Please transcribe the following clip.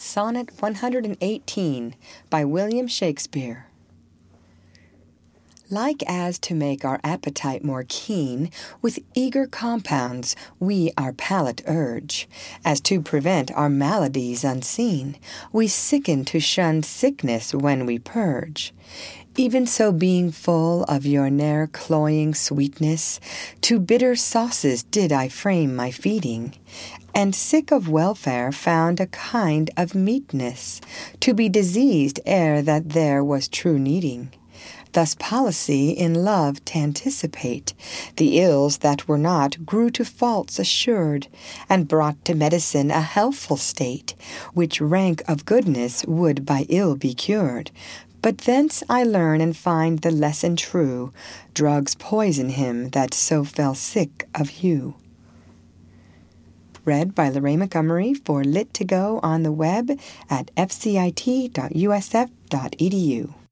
Sonnet 118 by William Shakespeare. Like as to make our appetite more keen, with eager compounds we our palate urge, as to prevent our maladies unseen, we sicken to shun sickness when we purge. Even so being full of your ne'er cloying sweetness, to bitter sauces did I frame my feeding, and sick of welfare found a kind of meetness, to be diseased ere that there was true needing. Thus policy in love t'anticipate, the ills that were not grew to faults assured, and brought to medicine a healthful state, which rank of goodness would by ill be cured. But thence I learn and find the lesson true, drugs poison him that so fell sick of you. Read by Lorraine Montgomery for Lit2Go on the web at fcit.usf.edu.